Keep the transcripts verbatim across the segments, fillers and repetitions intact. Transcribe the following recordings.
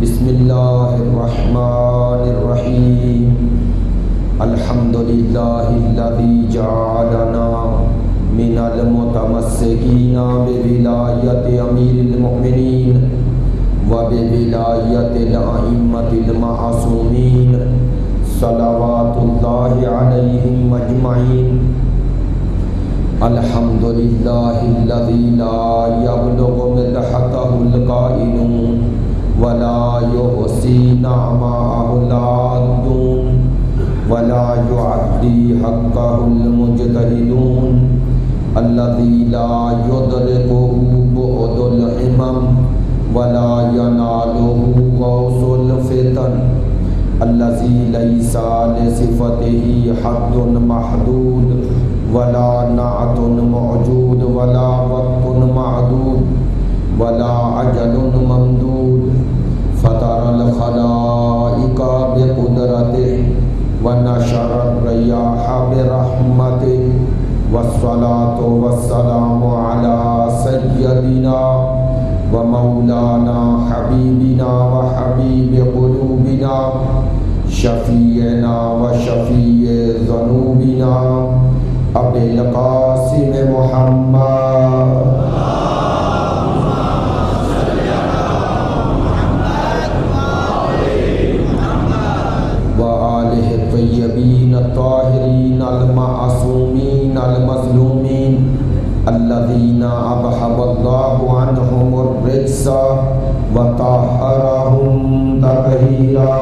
بسم اللہ الرحمن الرحیم الحمد للہ الذی جعلنا من المتمسکین بولایت امیر المؤمنین وبولایت الائمۃ المعصومین صلوات اللہ علیہم اجمعین. الحمد للہ الذی لا یبلغ مدحتہ القائلون ولا يحصي نعماءه العادون ولا يعدي حقه المجتهدون الذي لا يدركه بعد الهمم ولا يناله غوص الفتن الذي ليس لصفته حد محدود ولا نعت موجود ولا وقت معدود ولا عجل ممدود فطر الخلائق بقدرته ونشر الرياح برحمته والصلاة والسلام على سيدنا ومولانا حبيبنا وحبيب قلوبنا شفيعنا وشفيع ذنوبنا أبي القاسم محمد الطيبين الطاهرين المعصومين المظلومين الذين أذهب الله عنهم الرجس وطهرهم تطهيرا.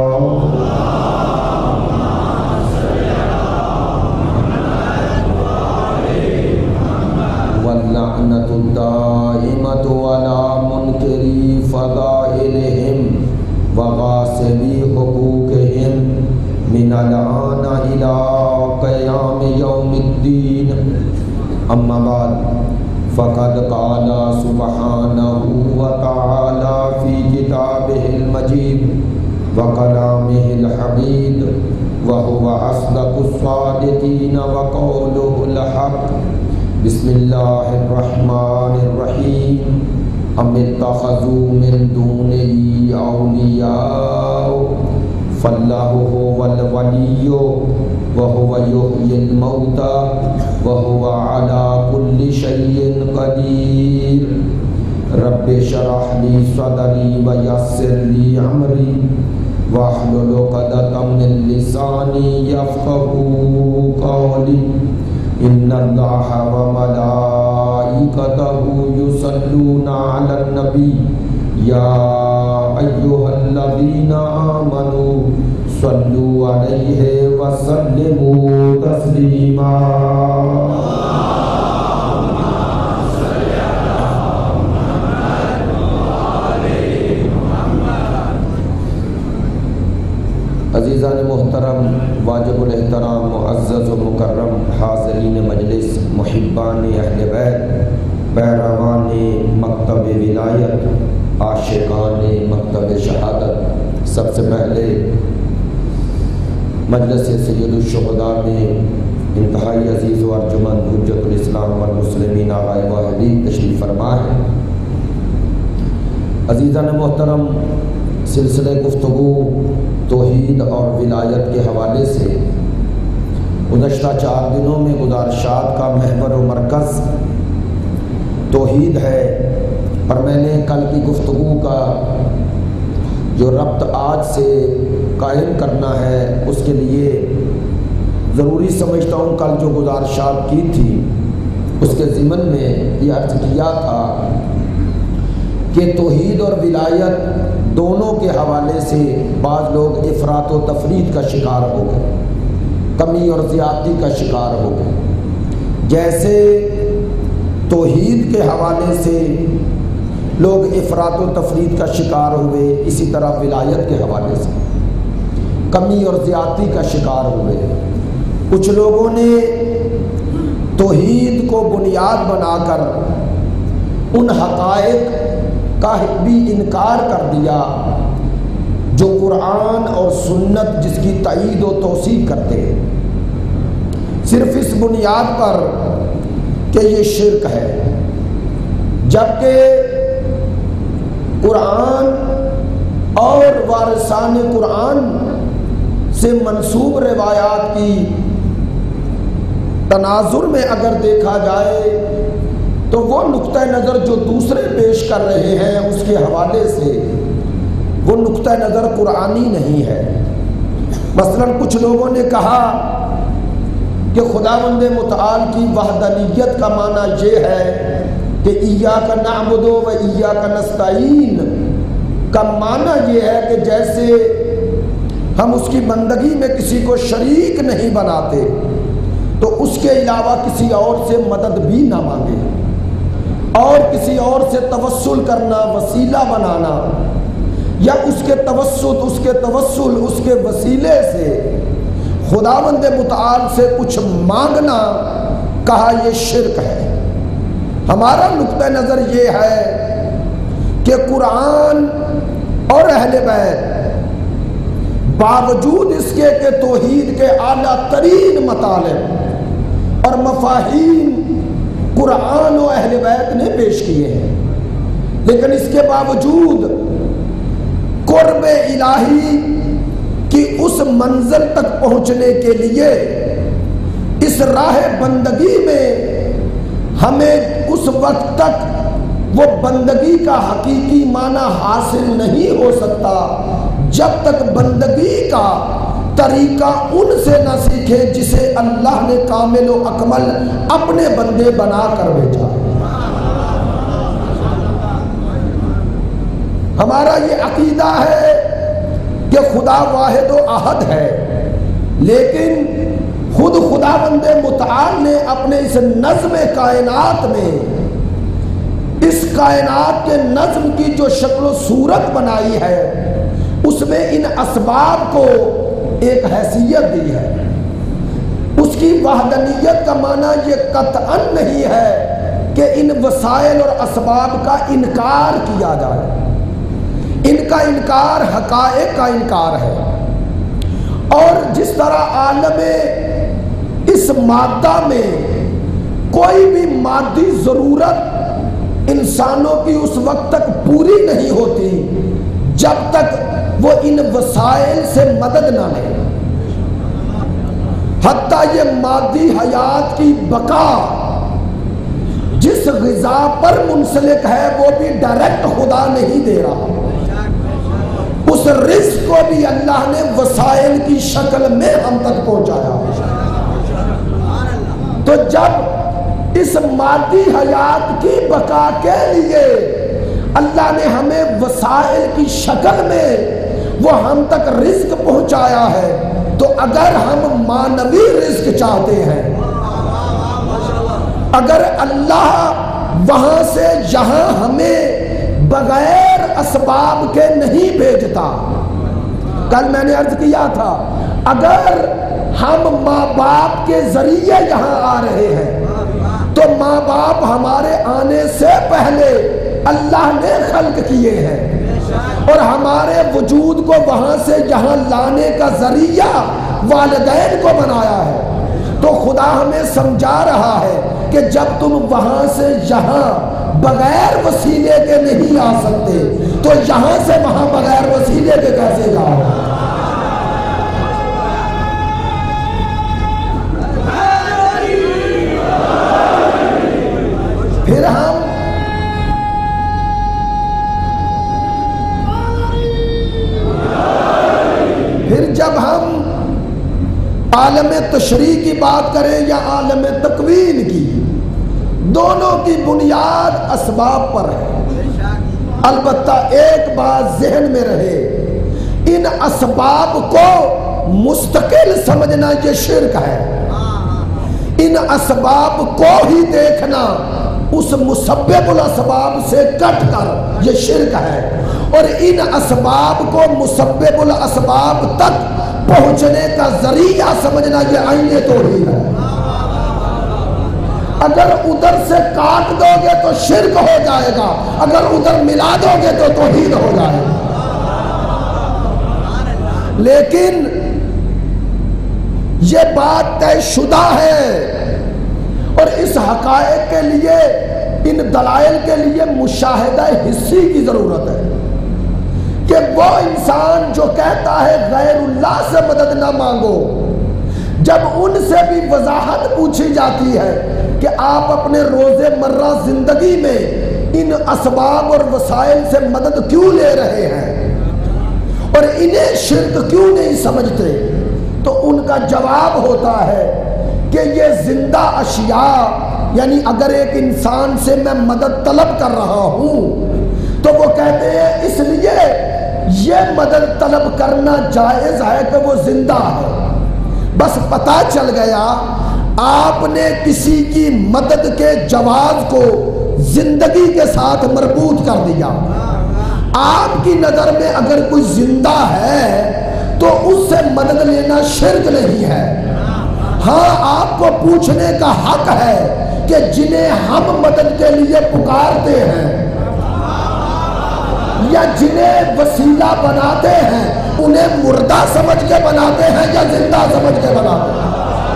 واللعنة الدائمة على منكري فضائلهم وغاصبي حقوقهم من الآن إلى قيام يوم الدين. أما بعد فقد قال سبحانه وتعالى في كتابه المجيد وكلامه الحميد وهو أصدق الصادقين وقوله الحق. بسم الله الرحمن الرحيم. أم اتخذوا من دونه أولياء فاللہ هو الولی وهو يحيي الموتى وهو على كل شيء قدير. رب اشرح لي صدري ويسر لي امري واحلل عقدة من لساني يفقهوا قولي. ان الله وملائكته يصلون على النبي يا أيها الذين آمنوا صلوا عليه وسلموا تسليما. عزیزان محترم، واجب الاحترام، معزز و مکرم حاضرین مجلس، محبان اہل بیت، پیروان مکتب ولایت، عاشقان مکتب شہادت، سب سے پہلے مجلس سید الشہداء میں انتہائی عزیز و ارجمند حجت الاسلام والمسلمین آقائے واحدی تشریف فرما ہے. عزیزان محترم، سلسلہ گفتگو توحید اور ولایت کے حوالے سے گزشتہ چار دنوں میں گزارشات کا محور و مرکز توحید ہے، اور میں نے کل کی گفتگو کا جو ربط آج سے قائم کرنا ہے اس کے لیے ضروری سمجھتا ہوں کل جو گزارشات کی تھی اس کے ضمن میں یہ عرض کیا تھا کہ توحید اور ولایت دونوں کے حوالے سے بعض لوگ افراط و تفرید کا شکار ہو گئے، کمی اور زیادتی کا شکار ہو گئے. جیسے توحید کے حوالے سے لوگ افراط و تفرید کا شکار ہوئے، اسی طرح ولایت کے حوالے سے کمی اور زیادتی کا شکار ہوئے. کچھ لوگوں نے توحید کو بنیاد بنا کر ان حقائق کا بھی انکار کر دیا جو قرآن اور سنت جس کی تائید و توثیق کرتے ہیں، صرف اس بنیاد پر کہ یہ شرک ہے، جبکہ قرآن وارثان قرآن سے منسوب روایات کی تناظر میں اگر دیکھا جائے تو وہ نقطہ نظر جو دوسرے پیش کر رہے ہیں اس کے حوالے سے وہ نقطہ نظر قرآنی نہیں ہے۔ مثلا کچھ لوگوں نے کہا کہ خداوند متعال کی وحدانیت کا معنی یہ ہے کہ ایاک نعبد و ایاک نستعین کا معنی یہ ہے کہ جیسے ہم اس کی بندگی میں کسی کو شریک نہیں بناتے تو اس کے علاوہ کسی اور سے مدد بھی نہ مانگے، اور کسی اور سے توسل کرنا، وسیلہ بنانا، یا اس کے توسط اس کے توسل اس کے وسیلے سے خداوند متعال سے کچھ مانگنا، کہا یہ شرک ہے۔ ہمارا نقطہ نظر یہ ہے کہ قرآن اور اہل بیت باوجود اس کے کہ توحید کے اعلیٰ ترین مطالب اور مفاہیم قرآن و اہل بیت نے پیش کیے ہیں، لیکن اس کے باوجود قرب الہی کی اس منزل تک پہنچنے کے لیے اس راہ بندگی میں ہمیں اس وقت تک وہ بندگی کا حقیقی معنی حاصل نہیں ہو سکتا جب تک بندگی کا طریقہ ان سے نہ سیکھے جسے اللہ نے کامل و اکمل اپنے بندے بنا کر بھیجا۔ ہمارا یہ عقیدہ ہے کہ خدا واحد و احد ہے، لیکن خود خدا بند متعال نے اپنے اس نظم کائنات میں اس کائنات کے نظم کی جو شکل و صورت بنائی ہے اس میں ان اسباب کو ایک حیثیت دی ہے۔ اس کی وحدانیت کا معنی یہ قطعاً نہیں ہے کہ ان وسائل اور اسباب کا انکار کیا جائے، ان کا انکار حقائق کا انکار ہے۔ اور جس طرح عالم اس مادہ میں کوئی بھی مادی ضرورت انسانوں کی اس وقت تک پوری نہیں ہوتی جب تک وہ ان وسائل سے مدد نہ لے، حتیٰ یہ مادی حیات کی بقا جس غذا پر منسلک ہے وہ بھی ڈائریکٹ خدا نہیں دے رہا، اس رزق کو بھی اللہ نے وسائل کی شکل میں ہم تک پہنچایا۔ تو جب اس مادی حیات کی بقا کے لیے اللہ نے ہمیں وسائل کی شکل میں وہ ہم تک رزق پہنچایا ہے، تو اگر ہم معنوی رزق چاہتے ہیں، اگر اللہ وہاں سے یہاں ہمیں بغیر اسباب کے نہیں بھیجتا، کل میں نے عرض کیا تھا اگر ہم ماں باپ کے ذریعے یہاں آ رہے ہیں تو ماں باپ ہمارے آنے سے پہلے اللہ نے خلق کیے ہیں، اور ہمارے وجود کو وہاں سے یہاں لانے کا ذریعہ والدین کو بنایا ہے۔ تو خدا ہمیں سمجھا رہا ہے کہ جب تم وہاں سے یہاں بغیر وسیلے کے نہیں آ سکتے تو یہاں سے وہاں بغیر وسیلے کے کیسے جاؤ؟ پھر ہم پھر جب ہم عالم تشریح کی بات کریں یا عالم تکوین کی، دونوں کی بنیاد اسباب پر ہے۔ البتہ ایک بات ذہن میں رہے، ان اسباب کو مستقل سمجھنا یہ شرک ہے، ان اسباب کو ہی دیکھنا اس مسبب الاسباب سے کٹ کر یہ شرک ہے، اور ان اسباب کو مسبب الاسباب تک پہنچنے کا ذریعہ سمجھنا یہ عین توحید ہے۔ اگر ادھر سے کاٹ دو گے تو شرک ہو جائے گا، اگر ادھر ملا دو گے تو توحید ہو جائے گا۔ لیکن یہ بات طے شدہ ہے، اور اس حقائق کے لیے ان دلائل کے لیے مشاہدہ حسی کی ضرورت ہے۔ کہ وہ انسان جو کہتا ہے غیر اللہ سے مدد نہ مانگو، جب ان سے بھی وضاحت پوچھی جاتی ہے کہ آپ اپنے روز مرہ زندگی میں ان اسباب اور وسائل سے مدد کیوں لے رہے ہیں اور انہیں شرک کیوں نہیں سمجھتے، تو ان کا جواب ہوتا ہے کہ یہ زندہ اشیاء، یعنی اگر ایک انسان سے میں مدد طلب کر رہا ہوں تو وہ کہتے ہیں اس لیے یہ مدد طلب کرنا جائز ہے کہ وہ زندہ ہے۔ بس پتہ چل گیا آپ نے کسی کی مدد کے جواز کو زندگی کے ساتھ مربوط کر دیا۔ آپ کی نظر میں اگر کوئی زندہ ہے تو اس سے مدد لینا شرک نہیں ہے۔ ہاں آپ کو پوچھنے کا حق ہے کہ جنہیں ہم مدد کے لیے پکارتے ہیں یا جنہیں وسیلہ بناتے ہیں انہیں مردہ سمجھ کے بناتے ہیں یا زندہ سمجھ کے بناتے ہیں۔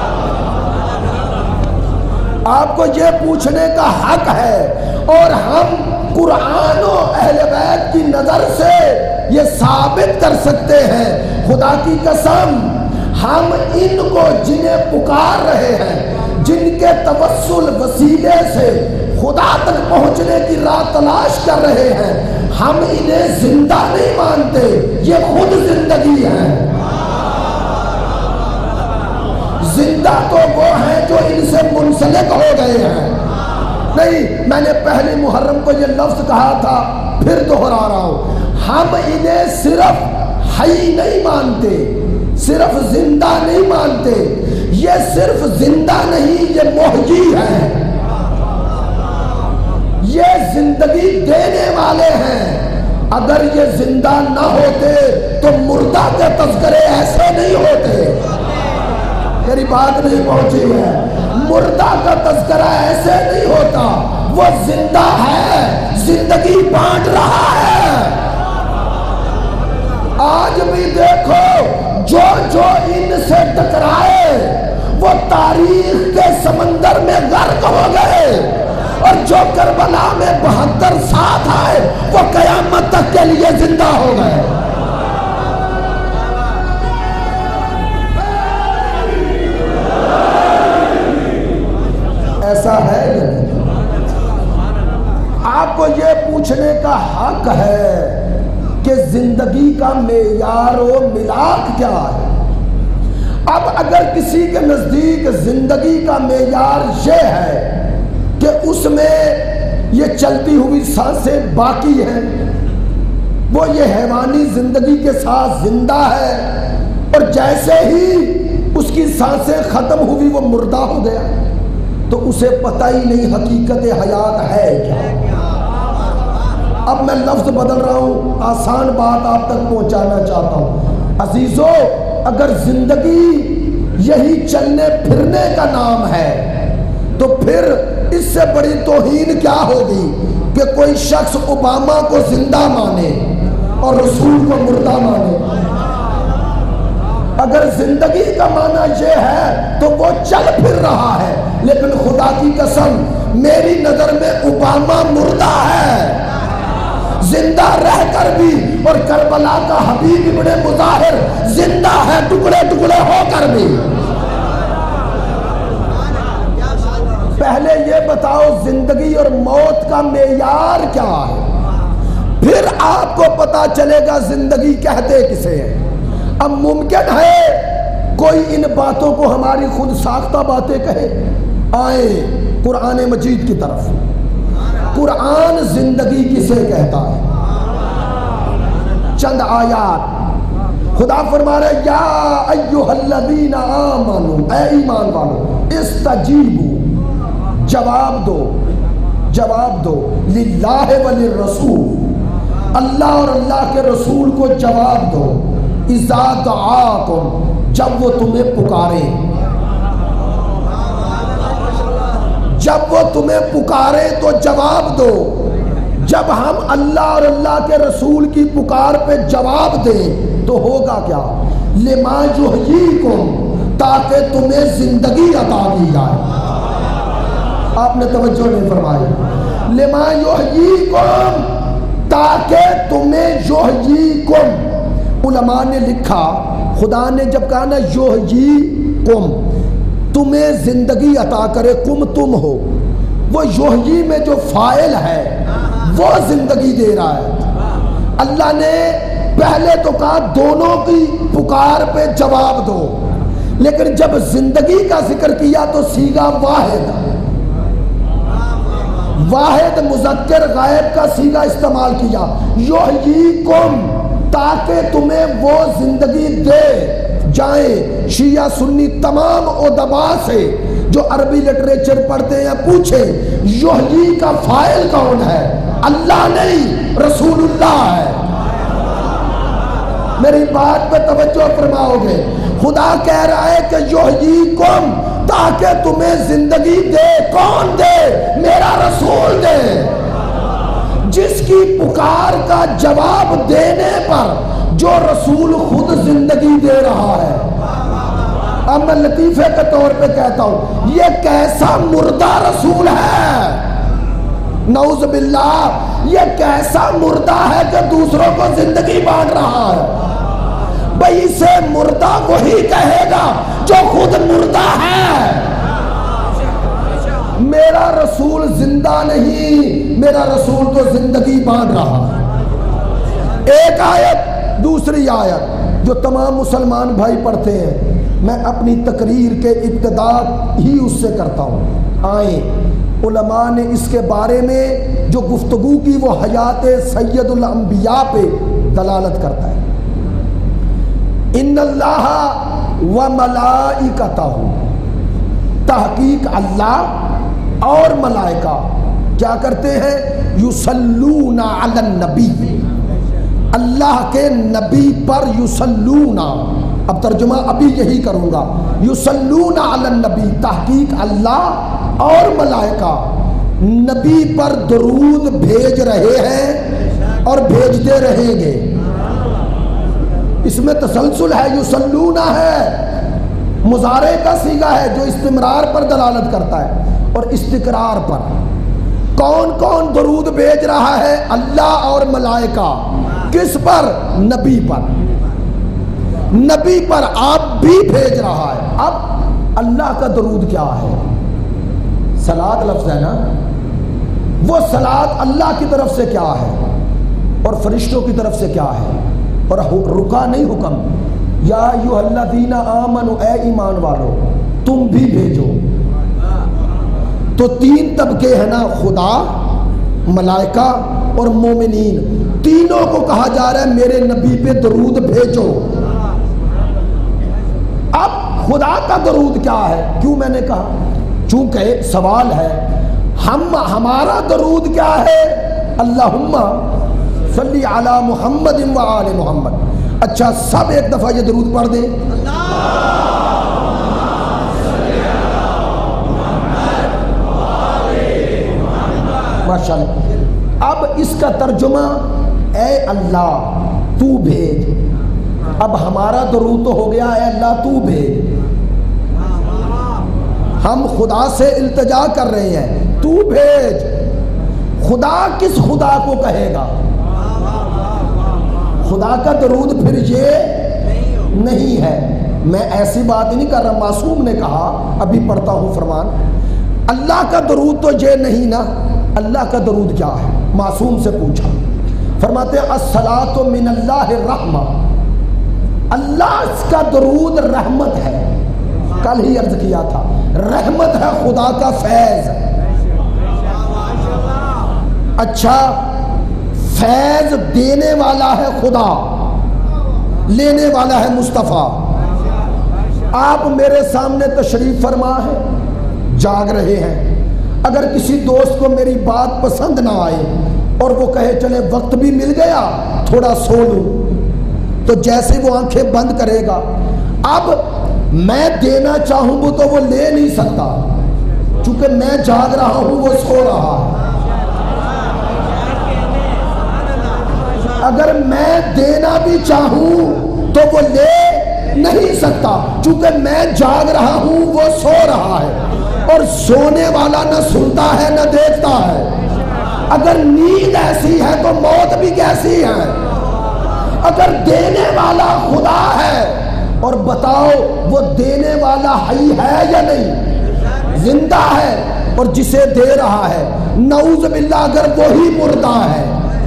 آپ کو یہ پوچھنے کا حق ہے، اور ہم قرآن و اہل بیت کی نظر سے یہ ثابت کر سکتے ہیں، خدا کی قسم ہم ان کو جنہیں پکار رہے ہیں، جن کے توسل وسیلے سے خدا تک پہنچنے کی راہ تلاش کر رہے ہیں، ہم انہیں زندہ نہیں مانتے، یہ خود زندگی ہے۔ زندہ تو وہ ہیں جو ان سے منسلک ہو گئے ہیں۔ نہیں، میں نے پہلی محرم کو یہ لفظ کہا تھا، پھر دوہرا رہا ہوں، ہم انہیں صرف حی نہیں مانتے، صرف زندہ نہیں مانتے، یہ صرف زندہ نہیں، یہ محیی ہے، یہ زندگی دینے والے ہیں۔ اگر یہ زندہ نہ ہوتے تو مردہ کے تذکرے ایسے نہیں ہوتے۔ میری بات نہیں پہنچی ہے، مردہ کا تذکرہ ایسے نہیں ہوتا، وہ زندہ ہے، زندگی بانٹ رہا ہے۔ آج بھی دیکھو جو جو ان سے ٹکرائے وہ تاریخ کے سمندر میں غرق ہو گئے، اور جو کربلا میں بہتر ساتھ آئے وہ قیامت تک کے لیے زندہ ہو گئے۔ ایسا ہے یا نہیں؟ آپ کو یہ پوچھنے کا حق ہے کہ زندگی کا معیار و ملاک کیا ہے۔ اب اگر کسی کے نزدیک زندگی کا معیار یہ ہے کہ اس میں یہ چلتی ہوئی سانسیں باقی ہیں، وہ یہ حیوانی زندگی کے ساتھ زندہ ہے، اور جیسے ہی اس کی سانسیں ختم ہوئی وہ مردہ ہو گیا، تو اسے پتہ ہی نہیں حقیقت حیات ہے کیا۔ اب میں لفظ بدل رہا ہوں، آسان بات آپ تک پہنچانا چاہتا ہوں۔ عزیزو، اگر زندگی یہی چلنے پھرنے کا نام ہے تو پھر اس سے بڑی توہین کیا ہوگی کہ کوئی شخص اوباما کو زندہ مانے اور رسول کو مردہ مانے۔ اگر زندگی کا معنی یہ ہے تو وہ چل پھر رہا ہے، لیکن خدا کی قسم میری نظر میں اوباما مردہ ہے، زندہ رہ کر بھی، اور کربلا کا حبیب ابن مظاہر زندہ ہے ٹکڑے ٹکڑے ہو کر بھی۔ پہلے یہ بتاؤ زندگی اور موت کا معیار کیا ہے، پھر آپ کو پتا چلے گا زندگی کہتے کسے ہیں۔ اب ممکن ہے کوئی ان باتوں کو ہماری خود ساختہ باتیں کہے۔ آئیں قرآن مجید کی طرف۔ قرآن زندگی کسے کہتا ہے؟ چند آیات خدا فرما رہے یا ایھا الذین آمنوا، اے ایمان والو، استجیبوا، جواب دو، جواب دو، للہ وللرسول، اللہ اور اللہ کے رسول کو جواب دو، اذا دعاکم، جب وہ تمہیں پکارے، جب وہ تمہیں پکارے تو جواب دو۔ جب ہم اللہ اور اللہ کے رسول کی پکار پہ جواب دیں تو ہوگا کیا؟ لما یحییکم، تاکہ تمہیں زندگی عطا کی جائے۔ آپ نے توجہ نہیں فرمائی۔ لما یحییکم، تاکہ تمہیں یحییکم، علماء نے لکھا خدا نے جب کہا نا یحییکم، تمہیں زندگی عطا کرے، کم تم ہو، وہ یحیی میں جو فاعل ہے وہ زندگی دے رہا ہے۔ اللہ نے پہلے تو کہا دونوں کی پکار پہ جواب دو، لیکن جب زندگی کا ذکر کیا تو صیغہ واحد واحد مذکر غائب کا صیغہ استعمال کیا، یحییکم، تاکہ تمہیں وہ زندگی دے جائیں۔ شیعہ سنی تمام ادبا سے جو عربی لٹریچر پڑھتے ہیں پوچھے یحیی کا فاعل کون ہے؟ اللہ نہیں، رسول اللہ ہے۔ میری بات پہ توجہ فرماؤ گے؟ خدا کہہ رہا ہے کہ یحییکم، تاکہ تمہیں زندگی دے، کون دے؟ میرا رسول دے، جس کی پکار کا جواب دینے پر جو رسول خود زندگی دے رہا ہے۔ اب میں لطیفے کے طور پہ کہتا ہوں یہ کیسا مردہ رسول ہے، نعوذ باللہ، یہ کیسا مردہ ہے کہ دوسروں کو زندگی بانٹ رہا ہے۔ بھئی اسے مردہ وہی کہے گا جو خود مردہ ہے۔ میرا رسول زندہ نہیں، میرا رسول تو زندگی بانٹ رہا ہے۔ ایک آیت، دوسری آیت جو تمام مسلمان بھائی پڑھتے ہیں، میں اپنی تقریر کے ابتدا ہی اس سے کرتا ہوں۔ آئیں، علماء نے اس کے بارے میں جو گفتگو کی وہ حیات سید الانبیاء پہ دلالت کرتا ہے۔ ان اللہ و ملائکتہ، تحقیق اللہ اور ملائکہ کیا کرتے ہیں؟ یصلون علی النبی، اللہ کے نبی پر یصلون، اب ترجمہ ابھی یہی کروں گا، یصلون علی النبی، تحقیق اللہ اور ملائکہ نبی پر درود بھیج رہے ہیں اور بھیجتے رہیں گے۔ اس میں تسلسل ہے، یصلون ہے، مضارع کا صیغہ ہے جو استمرار پر دلالت کرتا ہے اور استقرار پر۔ کون کون درود بھیج رہا ہے؟ اللہ اور ملائکہ۔ کس پر؟ نبی پر، نبی پر آپ بھی بھیج رہا ہے۔ اب اللہ کا درود کیا ہے؟ صلاۃ لفظ ہے نا، وہ صلاۃ اللہ کی طرف سے کیا ہے اور فرشتوں کی طرف سے کیا ہے؟ اور رکا نہیں حکم، یا ایھا الذین آمنوا، اے ایمان والو تم بھی بھیجو۔ تو تین طبقے ہیں نا، خدا، ملائکہ اور مومنین، تینوں کو کہا جا رہا ہے میرے نبی پہ درود بھیجو۔ اب خدا کا درود کیا ہے؟ کیوں میں نے کہا؟ چونکہ سوال ہے، ہم ہمارا درود کیا ہے؟ اللہم صلی علی محمد و آل محمد۔ اچھا سب ایک دفعہ یہ درود پڑھ دیں، ماشاءاللہ۔ اب اس کا ترجمہ اے اللہ تو بھیج۔ اب ہمارا درود تو ہو گیا اے اللہ تو بھیج، ہم خدا سے التجا کر رہے ہیں تو بھیج۔ خدا کس خدا کو کہے گا؟ خدا کا درود پھر یہ نہیں ہے۔ میں ایسی بات نہیں کر رہا، معصوم نے کہا، ابھی پڑھتا ہوں فرمان، اللہ کا درود تو یہ نہیں نا۔ اللہ کا درود کیا ہے؟ معصوم سے پوچھا، فرماتے ہیں الصلاۃ من اللہ الرحمہ، اللہ کا درود رحمت ہے، کل ہی عرض کیا تھا، رحمت ہے، خدا کا فیض۔ اچھا، فیض دینے والا ہے خدا، لینے والا ہے مصطفیٰ۔ آپ میرے سامنے تشریف فرما ہے، جاگ رہے ہیں، اگر کسی دوست کو میری بات پسند نہ آئے اور وہ کہے چلے وقت بھی مل گیا تھوڑا سو لوں، تو جیسے وہ آنکھیں بند کرے گا، اب میں دینا چاہوں گا تو وہ لے نہیں سکتا، چونکہ میں جاگ رہا ہوں وہ سو رہا ہے۔ اگر میں دینا بھی چاہوں تو وہ لے نہیں سکتا، چونکہ میں جاگ رہا ہوں وہ سو رہا ہے، اور سونے والا نہ سنتا ہے نہ دیکھتا ہے۔ اگر نیند ایسی ہے تو موت بھی کیسی ہے؟ اگر دینے والا خدا ہے اور بتاؤ وہ دینے والا حی ہے یا نہیں؟ زندہ ہے اور جسے دے رہا ہے، نعوذ باللہ اگر وہی مردہ ہے۔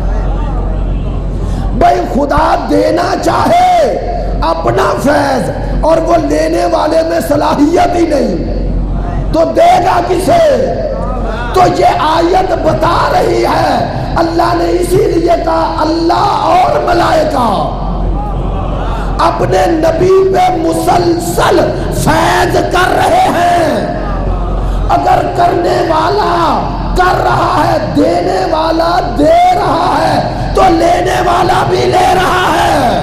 بھائی خدا دینا چاہے اپنا فیض اور وہ لینے والے میں صلاحیت ہی نہیں تو دے گا کسے؟ تو یہ آیت بتا رہی ہے، اللہ نے اسی لیے کہا اللہ اور ملائکہ اپنے نبی پہ مسلسل فیض کر رہے ہیں۔ اگر کرنے والا کر رہا ہے، دینے والا دے رہا ہے، تو لینے والا بھی لے رہا ہے۔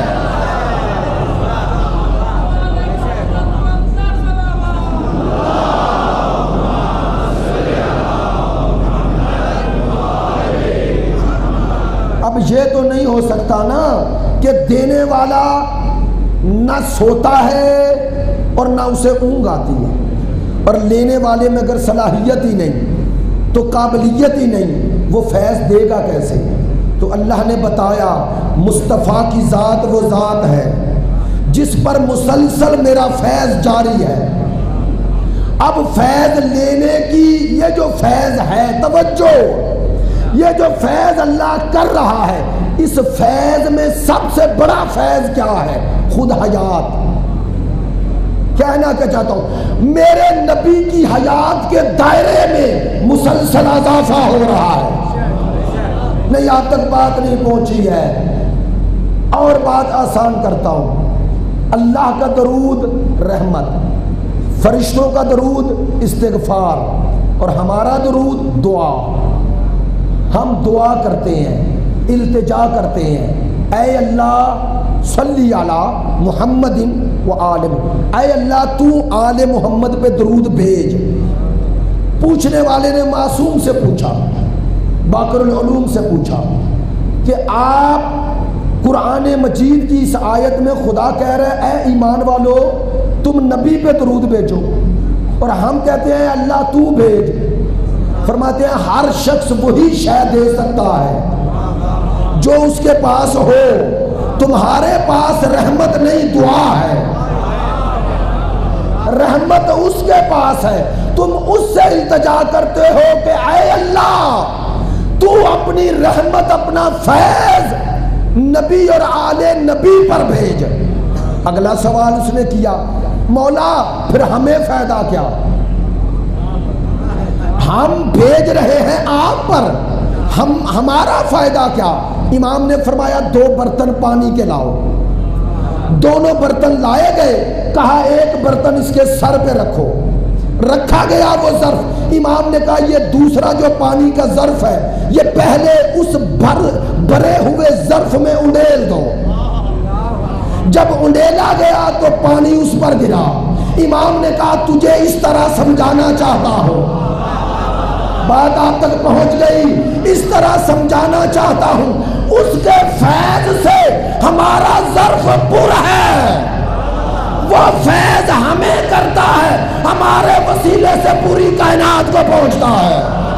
اب یہ تو نہیں ہو سکتا نا کہ دینے والا نہ سوتا ہے اور نہ اسے اونگ آتی ہے، اور لینے والے میں اگر صلاحیت ہی نہیں تو قابلیت ہی نہیں، وہ فیض دے گا کیسے؟ تو اللہ نے بتایا مصطفیٰ کی ذات وہ ذات ہے جس پر مسلسل میرا فیض جاری ہے۔ اب فیض لینے کی یہ جو فیض ہے، توجہ، یہ جو فیض اللہ کر رہا ہے، اس فیض میں سب سے بڑا فیض کیا ہے؟ خود حیات۔ کہنا کیا چاہتا ہوں، میرے نبی کی حیات کے دائرے میں مسلسل اضافہ ہو رہا ہے۔ نہیں آپ تک بات نہیں پہنچی ہے، اور بات آسان کرتا ہوں۔ اللہ کا درود رحمت، فرشتوں کا درود استغفار، اور ہمارا درود دعا۔ ہم دعا کرتے ہیں، التجا کرتے ہیں، اے اللہ صلی علی محمد و آل محمد، اے اللہ تو آل محمد پہ درود بھیج۔ پوچھنے والے نے معصوم سے پوچھا، باقر العلوم سے پوچھا کہ آپ قرآن مجید کی اس آیت میں خدا کہہ رہے اے ایمان والو تم نبی پہ درود بھیجو، اور ہم کہتے ہیں اللہ تو بھیج۔ فرماتے ہیں ہر شخص وہی شے دے سکتا ہے جو اس کے پاس ہو، تمہارے پاس رحمت نہیں دعا ہے، رحمت اس کے پاس ہے، تم اس سے التجا کرتے ہو کہ اے اللہ تو اپنی رحمت اپنا فیض نبی اور آل نبی پر بھیج۔ اگلا سوال اس نے کیا، مولا پھر ہمیں فائدہ کیا؟ ہم بھیج رہے ہیں آپ پر، ہم ہمارا فائدہ کیا؟ امام نے فرمایا دو برتن پانی کے لاؤ۔ دونوں برتن لائے گئے، کہا ایک برتن اس کے سر پہ رکھو، رکھا گیا وہ ظرف۔ امام نے کہا یہ دوسرا جو پانی کا ظرف ہے یہ پہلے اس بھر بھرے ہوئے ظرف میں انڈیل دو۔ جب انڈیلا گیا تو پانی اس پر گرا۔ امام نے کہا تجھے اس طرح سمجھانا چاہتا ہوں، بات آپ تک پہنچ گئی، اس طرح سمجھانا چاہتا ہوں اس کے فیض سے ہمارا ظرف پر ہے، وہ فیض ہمیں کرتا ہے، ہمارے وسیلے سے پوری کائنات کو پہنچتا ہے۔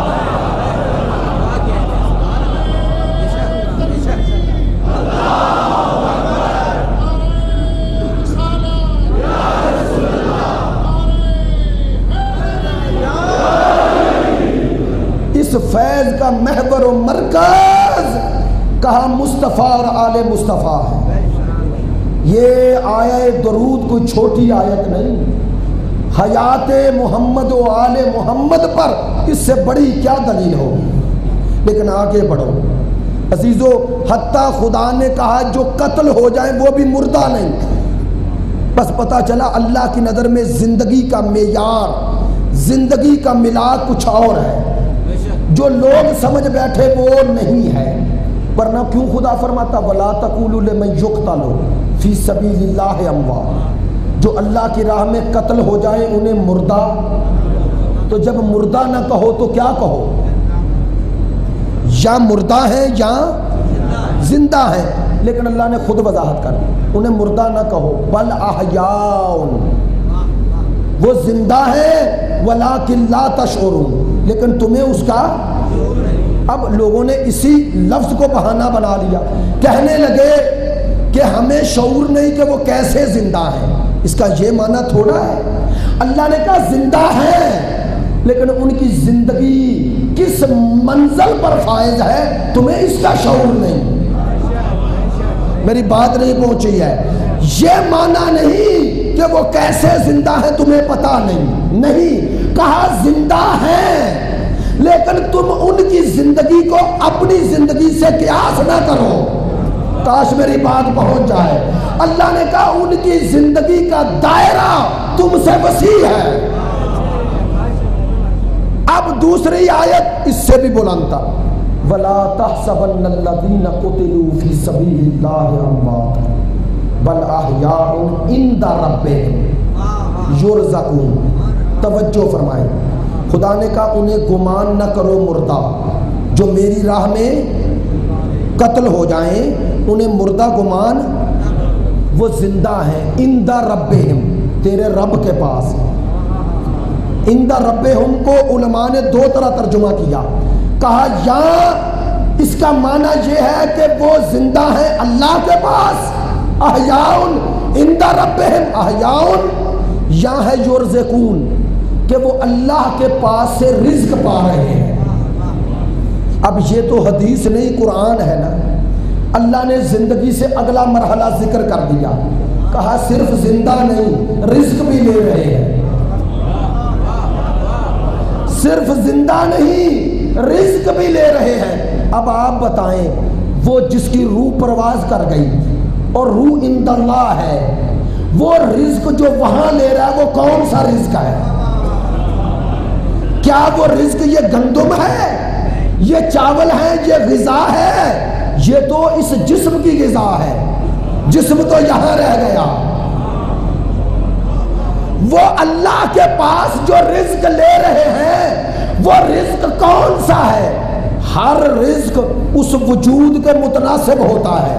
اس فیض کا محور و مرکز کہا مصطفیٰ اور آل مصطفیٰ ہے۔ یہ آیت درود کوئی چھوٹی آیت نہیں، حیات محمد و آل محمد پر اس سے بڑی کیا دلیل ہوگی؟ لیکن آگے بڑھو عزیزو، حتیٰ خدا نے کہا جو قتل ہو جائیں وہ بھی مردہ نہیں۔ بس پتہ چلا اللہ کی نظر میں زندگی کا معیار، زندگی کا ملاک کچھ اور ہے، جو لوگ سمجھ بیٹھے وہ نہیں ہے۔ ورنہ کیوں خدا فرماتا وَلَا تَقُولُوا لِمَنْ يُقْتَلُ فِي سَبِيلِ اللَّهِ أَمْوَاتٌ، جو اللہ کی راہ میں قتل ہو جائے انہیں مردہ۔ تو جب مردہ نہ کہو تو کیا کہو؟ یا مردہ ہیں یا زندہ ہیں، لیکن اللہ نے خود وضاحت کر دی، انہیں مردہ نہ کہو بل احیاء، وہ زندہ ہے ولیکن لا تشعرون، لیکن تمہیں اس کا اب لوگوں نے اسی لفظ کو بہانہ بنا لیا، کہنے لگے کہ ہمیں شعور نہیں کہ وہ کیسے زندہ ہیں۔ اس کا یہ معنی تھوڑا ہے، اللہ نے کہا زندہ ہیں، لیکن ان کی زندگی کس منزل پر فائز ہے تمہیں اس کا شعور نہیں۔ میری بات نہیں پہنچی ہے، یہ معنی نہیں کہ وہ کیسے زندہ ہیں تمہیں پتہ نہیں، نہیں کہا زندہ ہیں، لیکن تم ان کی زندگی کو اپنی زندگی سے قیاس نہ کرو۔ کاش میری بات پہنچ جائے۔ اللہ نے کہا ان کی زندگی کا دائرہ تم سے وسیع ہے۔ اب دوسری آیت اس سے بھی بلند تھا، وَلَا تَحْسَبَنَّ الَّذِينَ قُتِلُوا فِي سَبِيلِ اللَّهِ أَمْوَاتٌ بَلْ أَحْيَاءٌ عِندَ رَبِّهِمْ يُرْزَقُونَ۔ توجہ فرمائیں، خدا نے کہا انہیں گمان نہ کرو مردہ جو میری راہ میں قتل ہو جائیں، انہیں مردہ گمان، وہ زندہ ہیں عند ربہم، تیرے رب کے پاس۔ عند ربہم کو علماء نے دو طرح ترجمہ کیا، کہا یا اس کا معنی یہ ہے کہ وہ زندہ ہیں اللہ کے پاس، احیاء عند ربہم احیاء، یا ہے یرزقون کہ وہ اللہ کے پاس سے رزق پا رہے ہیں۔ اب یہ تو حدیث نہیں قرآن ہے نا، اللہ نے زندگی سے اگلا مرحلہ ذکر کر دیا، کہا صرف زندہ نہیں رزق بھی لے رہے ہیں، صرف زندہ نہیں رزق بھی لے رہے ہیں۔ اب آپ بتائیں، وہ جس کی روح پرواز کر گئی اور روح عند اللہ ہے، وہ رزق جو وہاں لے رہا ہے وہ کون سا رزق ہے؟ کیا وہ رزق یہ گندم ہے، یہ چاول ہے، یہ غذا ہے؟ یہ تو اس جسم کی غذا ہے، جسم تو یہاں رہ گیا۔ وہ اللہ کے پاس جو رزق لے رہے ہیں وہ رزق کون سا ہے؟ ہر رزق اس وجود کے متناسب ہوتا ہے،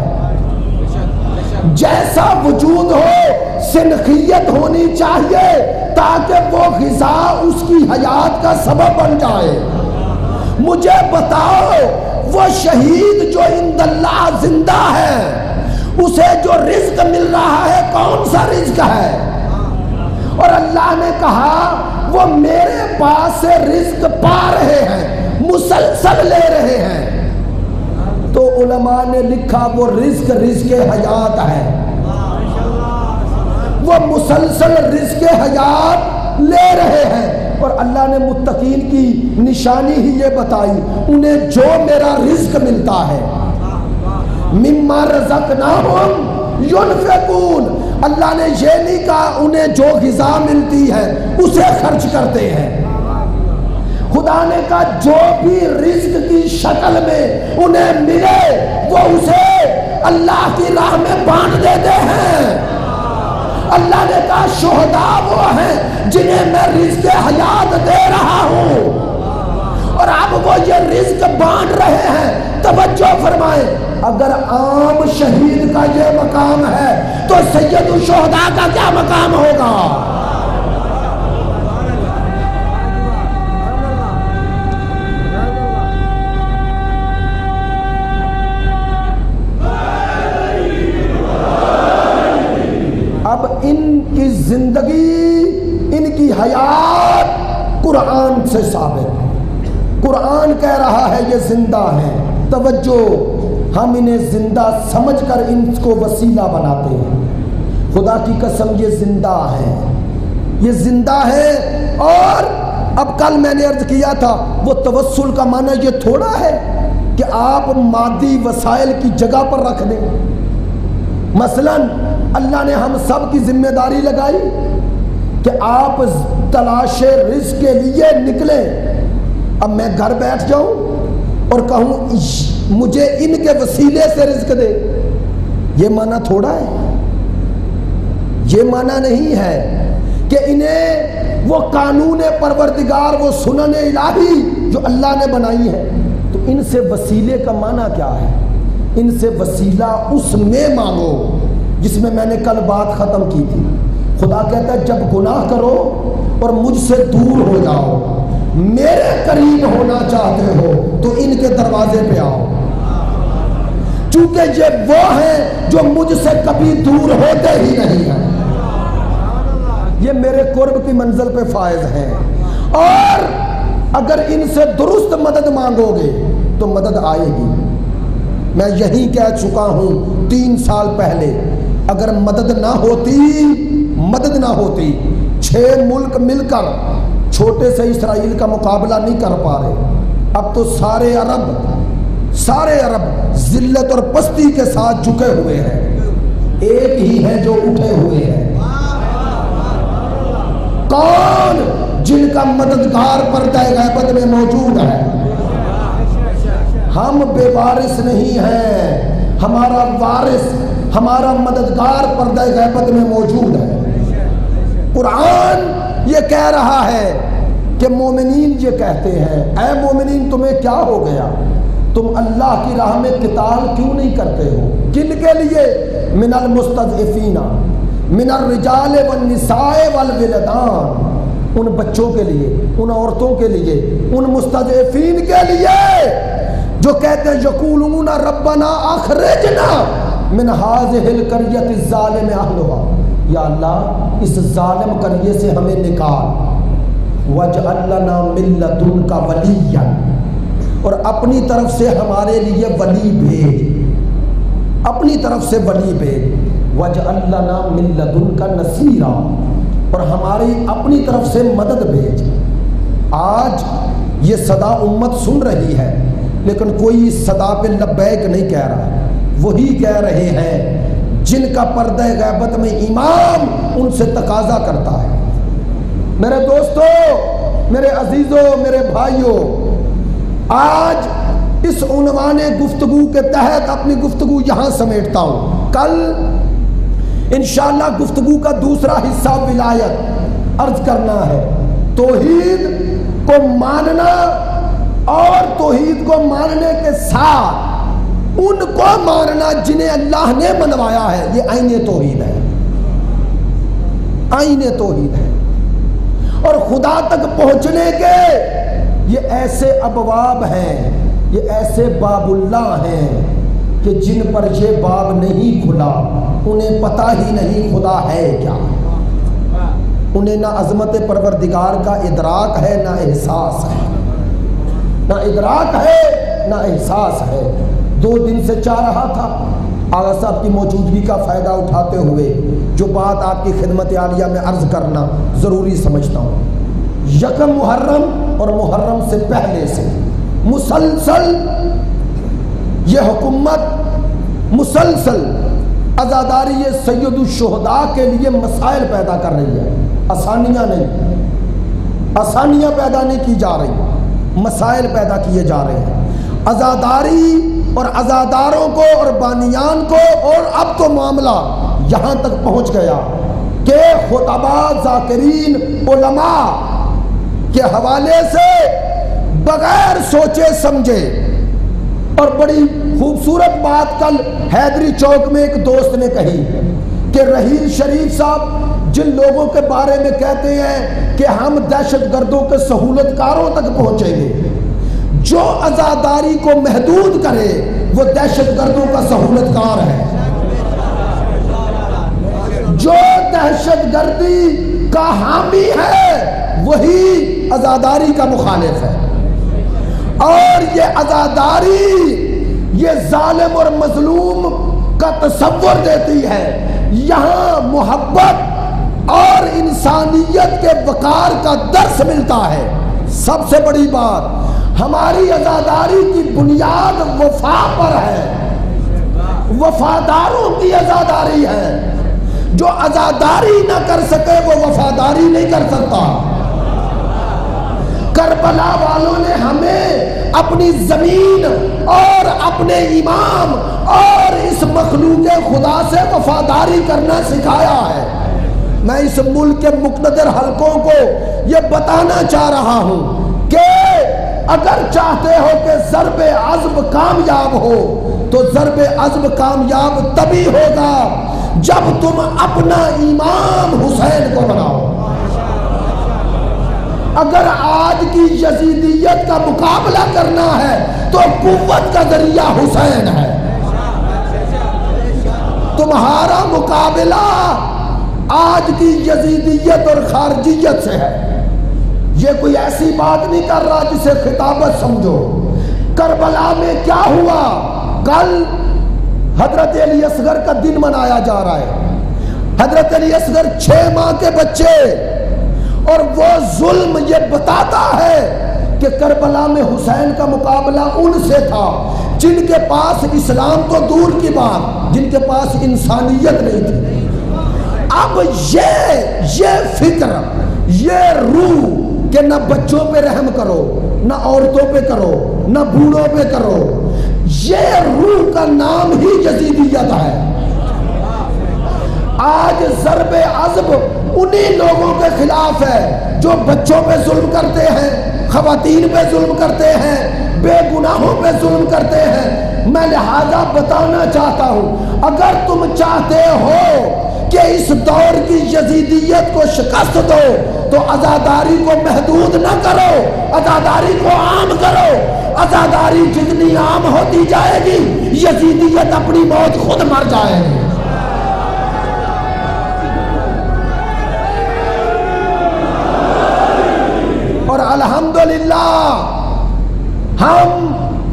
جیسا وجود ہو سنخیت ہونی چاہیے تاکہ وہ غذا اس کی حیات کا سبب بن جائے۔ مجھے بتاؤ وہ شہید جو عند اللہ زندہ ہے اسے جو رزق مل رہا ہے کون سا رزق ہے؟ اور اللہ نے کہا وہ میرے پاس سے رزق پا رہے ہیں، مسلسل لے رہے ہیں۔ تو علماء نے لکھا وہ رزق رزق حیات ہے، وہ مسلسل رزق حیات لے رہے ہیں۔ اور اللہ نے متقین کی نشانی ہی یہ بتائی، انہیں جو میرا رزق ملتا ہے مما رزقناہم ينفقون، اللہ نے یہ نہیں کہا انہیں جو غذا ملتی ہے اسے خرچ کرتے ہیں، خدا نے کہا جو بھی رزق کی شکل میں انہیں ملے وہ اسے اللہ کی راہ میں بانٹ دیتے ہیں۔ اللہ نے کہا شہداء وہ ہیں جنہیں میں رزق حیات دے رہا ہوں، اور اب وہ یہ رزق بانٹ رہے ہیں۔ توجہ فرمائیں، اگر عام شہید کا یہ مقام ہے تو سید الشہداء کا کیا مقام ہوگا؟ اب ان کی زندگی، ان کی حیات قرآن سے ثابت، قرآن کہہ رہا ہے یہ زندہ ہیں۔ توجہ، ہم انہیں زندہ سمجھ کر ان کو وسیلہ بناتے ہیں، خدا کی قسم یہ زندہ ہیں، یہ زندہ ہیں۔ اور اب کل میں نے عرض کیا تھا وہ توسل کا معنی یہ تھوڑا ہے کہ آپ مادی وسائل کی جگہ پر رکھ دیں۔ مثلاً اللہ نے ہم سب کی ذمہ داری لگائی کہ آپ تلاش رزق کے لیے نکلیں، اب میں گھر بیٹھ جاؤں اور کہوں مجھے ان کے وسیلے سے رزق دے، یہ معنی تھوڑا ہے، یہ معنی نہیں ہے کہ انہیں وہ قانون پروردگار، وہ سنن الہی جو اللہ نے بنائی ہے، تو ان سے وسیلے کا معنی کیا ہے؟ ان سے وسیلہ اس میں مانگو جس میں میں نے کل بات ختم کی تھی۔ خدا کہتا ہے جب گناہ کرو اور مجھ سے دور ہو جاؤ، میرے قریب ہونا چاہتے ہو تو ان کے دروازے پہ آؤ، چونکہ یہ وہ ہیں جو مجھ سے کبھی دور ہوتے ہی نہیں ہیں، یہ میرے قرب کی منزل پہ فائز ہیں، اور اگر ان سے درست مدد مانگو گے تو مدد آئے گی۔ میں یہی کہہ چکا ہوں تین سال پہلے، اگر مدد نہ ہوتی مدد نہ ہوتی چھ ملک مل کر چھوٹے سے اسرائیل کا مقابلہ نہیں کر پا رہے، اب تو سارے عرب سارے عرب ذلت اور پستی کے ساتھ جھکے ہوئے ہیں، ایک ہی ہے جو اٹھے ہوئے ہیں۔ کون؟ جن کا مددگار پردہ غیبت میں موجود ہے۔ ہم بے وارث نہیں ہیں، ہمارا وارث ہمارا مددگار پردہ غیبت میں موجود ہے۔ قرآن یہ کہہ رہا ہے کہ مومنین یہ کہتے ہیں، اے مومنین تمہیں کیا ہو گیا، تم اللہ کی راہ میں قتال کیوں نہیں کرتے ہو؟ کن کے لیے؟ من المستضعفین من الرجال والنساء والولدان، ان بچوں کے لیے، ان عورتوں کے لیے، ان مستضعفین کے لیے جو کہتے ہیں یقولون ربنا اخرجنا من هذه القرية الظالم اهلها، یا اللہ اس ظالم قریے سے ہمیں نکال، واجعل لنا من لدنک ولیا، اور اپنی طرف سے ہمارے لیے ولی بھیج، اپنی طرف سے ولی بھیج، واجعل لنا من لدنک نصیرا، اور ہماری اپنی طرف سے مدد بھیج۔ آج یہ صدا امت سن رہی ہے لیکن کوئی اس صدا پہ لبیک نہیں کہہ رہا، وہی کہہ رہے ہیں جن کا پردہ غیبت میں امام ان سے تقاضا کرتا ہے۔ میرے دوستو، میرے عزیزوں، میرے بھائیوں، آج اس عنوان گفتگو کے تحت اپنی گفتگو یہاں سمیٹتا ہوں۔ کل انشاءاللہ گفتگو کا دوسرا حصہ ولایت عرض کرنا ہے، توحید کو ماننا اور توحید کو ماننے کے ساتھ ان کو ماننا جنہیں اللہ نے منوایا ہے، یہ عین توحید ہے، عین توحید ہے۔ اور خدا تک پہنچنے کے یہ ایسے ابواب ہیں، یہ ایسے باب اللہ ہیں کہ جن پر یہ باب نہیں کھلا انہیں پتہ ہی نہیں خدا ہے کیا، انہیں نہ عظمت پروردگار کا ادراک ہے نہ احساس ہے، نہ ادراک ہے نہ احساس ہے۔ دو دن سے چاہ رہا تھا آغا صاحب کی موجودگی کا فائدہ اٹھاتے ہوئے جو بات آپ کی خدمت عالیہ میں عرض کرنا ضروری سمجھتا ہوں۔ یکم محرم اور محرم سے پہلے سے مسلسل یہ حکومت مسلسل عزاداری سید الشہداء کے لیے مسائل پیدا کر رہی ہے، آسانیاں نہیں، آسانیاں پیدا نہیں کی جا رہی، مسائل پیدا کیے جا رہے ہیں۔ عزاداری اور عزاداروں کو اور بانیان کو، اور اب تو معاملہ یہاں تک پہنچ گیا کہ خطباء ذاکرین علماء کے حوالے سے بغیر سوچے سمجھے، اور بڑی خوبصورت بات کل حیدری چوک میں ایک دوست نے کہی کہ رحیل شریف صاحب جن لوگوں کے بارے میں کہتے ہیں کہ ہم دہشت گردوں کے سہولت کاروں تک پہنچیں گے، جو عزاداری کو محدود کرے وہ دہشت گردوں کا سہولت کار ہے، جو دہشت گردی کا حامی ہے وہی عزاداری کا مخالف ہے۔ اور یہ عزاداری یہ ظالم اور مظلوم کا تصور دیتی ہے، یہاں محبت اور انسانیت کے وقار کا درس ملتا ہے۔ سب سے بڑی بات، ہماری عزاداری کی بنیاد وفا پر ہے، وفاداروں کی عزاداری ہے، جو عزاداری نہ کر سکے وہ وفاداری نہیں کر سکتا۔ کربلا والوں نے ہمیں اپنی زمین اور اپنے امام اور اس مخلوق خدا سے وفاداری کرنا سکھایا ہے۔ میں اس ملک کے مقتدر حلقوں کو یہ بتانا چاہ رہا ہوں کہ اگر چاہتے ہو کہ ضرب عزم کامیاب ہو تو ضرب عزم کامیاب تبھی ہوگا جب تم اپنا امام حسین کو بناؤ۔ اگر آج کی یزیدیت کا مقابلہ کرنا ہے تو قوت کا ذریعہ حسین ہے. تمہارا مقابلہ آج کی یزیدیت اور خارجیت سے ہے. یہ کوئی ایسی بات نہیں کر رہا جسے خطابت سمجھو. کربلا میں کیا ہوا؟ کل حضرت علی اصغر کا دن منایا جا رہا ہے. حضرت علی اصغر چھ ماہ کے بچے، اور وہ ظلم یہ بتاتا ہے کہ کربلا میں حسین کا مقابلہ ان سے تھا جن کے پاس اسلام تو دور کی بات، جن کے پاس انسانیت نہیں تھی. اب یہ یہ فکر، یہ روح کہ نہ بچوں پہ رحم کرو، نہ عورتوں پہ کرو، نہ بوڑھوں پہ کرو، یہ روح کا نام ہی یزیدیت ہے. آج ضرب عضب انہی لوگوں کے خلاف ہے جو بچوں پہ ظلم کرتے ہیں، خواتین پہ ظلم کرتے ہیں، بے گناہوں پہ ظلم کرتے ہیں. میں لہذا بتانا چاہتا ہوں، اگر تم چاہتے ہو کہ اس دور کی یزیدیت کو شکست دو تو عزاداری کو محدود نہ کرو، عزاداری کو عام کرو. عزاداری جتنی عام ہوتی جائے گی یزیدیت اپنی موت خود مر جائے گی. اور الحمدللہ ہم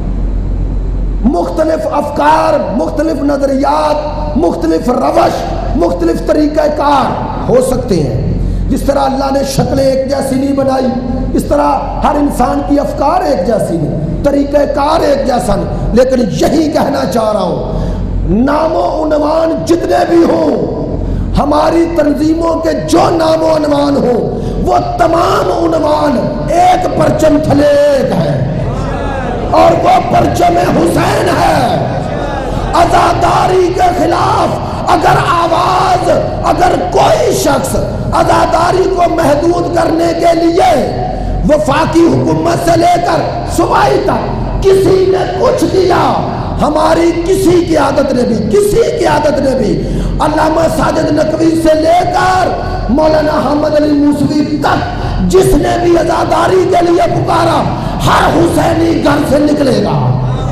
مختلف افکار، مختلف نظریات، مختلف روش، مختلف طریقہ کار ہو سکتے ہیں. جس طرح اللہ نے شکلیں ایک جیسی نہیں بنائی، اس طرح ہر انسان کی افکار ایک جیسی نہیں، طریقہ کار ایک جیسا نہیں. لیکن یہی کہنا چاہ رہا ہوں، نام و عنوان جتنے بھی ہوں، ہماری تنظیموں کے جو نام و عنوان ہوں، وہ تمام عنوان ایک پرچم تھلے ایک ہے، اور وہ پرچم حسین ہے. عزاداری کے خلاف اگر آواز، اگر کوئی شخص عزاداری کو محدود کرنے کے لیے وفاقی حکومت سے لے کر صوبائی تک کسی نے کچھ کیا، ہماری کسی قیادت نے بھی کسی قیادت نے بھی علامہ ساجد نقوی سے لے کر مولانا حامد علی موسوی تک جس نے بھی عزاداری کے لیے پکارا، ہر حسینی گھر سے نکلے گا.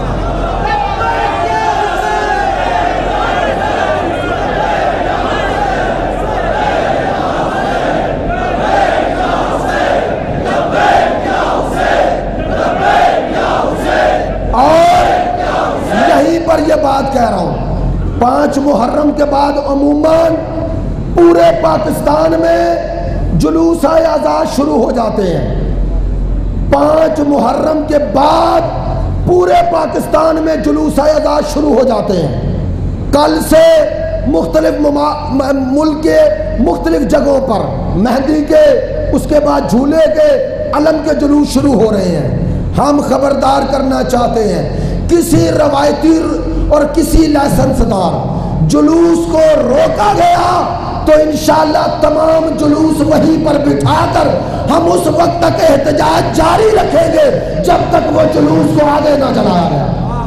یہ بات کہہ رہا ہوں، پانچ محرم کے بعد عموماً پورے پاکستان میں جلوس آزاد شروع ہو جاتے ہیں. پانچ محرم کے بعد پورے پاکستان میں جلوس آزاد شروع ہو جاتے ہیں. کل سے مختلف ملک کے مختلف جگہوں پر مہندی کے، اس کے بعد جھولے کے، علم کے جلوس شروع ہو رہے ہیں. ہم خبردار کرنا چاہتے ہیں، کسی روایتی اور کسی لائسنس دار جلوس کو روکا گیا تو انشاءاللہ تمام جلوس وہیں پر بٹھا کر ہم اس وقت تک احتجاج جاری رکھیں گے جب تک وہ جلوس کو آگے نہ چلایا گیا.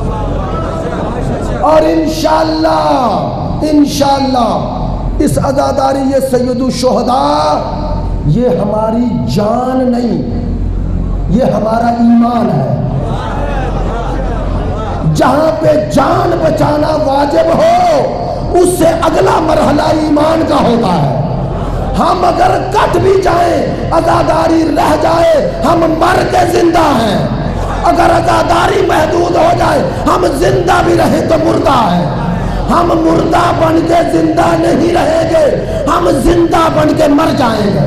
اور انشاءاللہ انشاءاللہ اس عزاداری یہ سید الشہداء یہ ہماری جان نہیں، یہ ہمارا ایمان ہے. جہاں پہ جان بچانا واجب ہو اس سے اگلا مرحلہ ایمان کا ہوتا ہے. ہم اگر کٹ بھی جائیں، عزاداری رہ جائے، ہم مر کے زندہ ہیں. اگر عزاداری محدود ہو جائے، ہم زندہ بھی رہیں تو مردہ ہیں. ہم مردہ بن کے زندہ نہیں رہیں گے، ہم زندہ بن کے مر جائیں گے.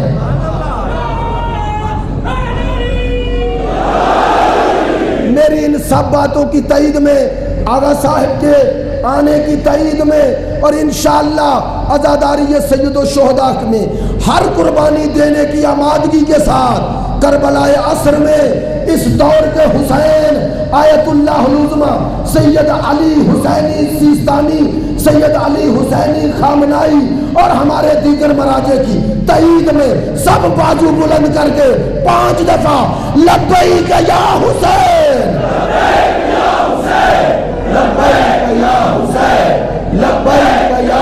میری ان سب باتوں کی تائید میں، آغا صاحب کے آنے کی تائید میں، اور انشاءاللہ عزاداری سید الشہداء میں ہر قربانی دینے کی آمادگی کے ساتھ کربلا عصر میں اس دور کے حسین آیت اللہ العظمی سید علی حسینی سیستانی، سید علی حسینی خامنائی اور ہمارے دیگر مراجع کی تائید میں سب بازو بلند کر کے پانچ دفعہ لبیک یا حسین، لبیک یا حسین، لبیک یا حسین، لبیک یا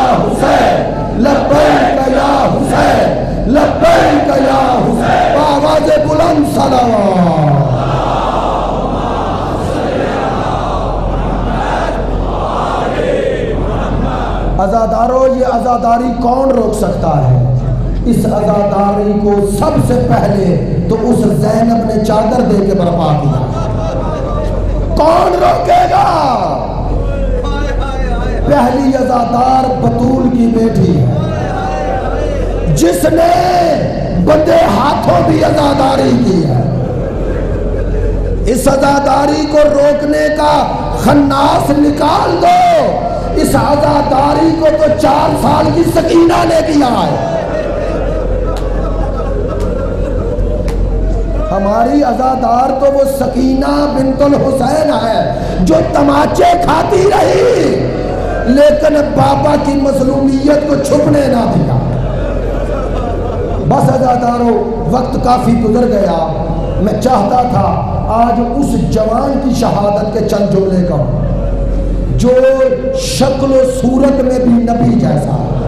حسین، لبیک یا حسین، لبیک یا حسین، آواز بلند کون روک سکتا ہے؟ اس عزاداری کو سب سے پہلے تو اس زینب نے چادر دے کے برپا کیا، کون روکے گا؟ پہلی عزادار بطول کی بیٹی ہے جس نے بندے ہاتھوں بھی عزاداری کی ہے۔ اس عزاداری کو روکنے کا خناس نکال دو، اس عزاداری کو تو چار سال کی سکینہ نے کیا ہے۔ ہماری عزادار تو وہ سکینہ بنت الحسین ہے جو تماچے کھاتی رہی لیکن بابا کی مظلومیت کو چھپنے نہ دیا۔ بس عزاداروں، وقت کافی گزر گیا، میں چاہتا تھا آج اس جوان کی شہادت کے چند جملے کہوں جو شکل و صورت میں بھی نبی جیسا ہے۔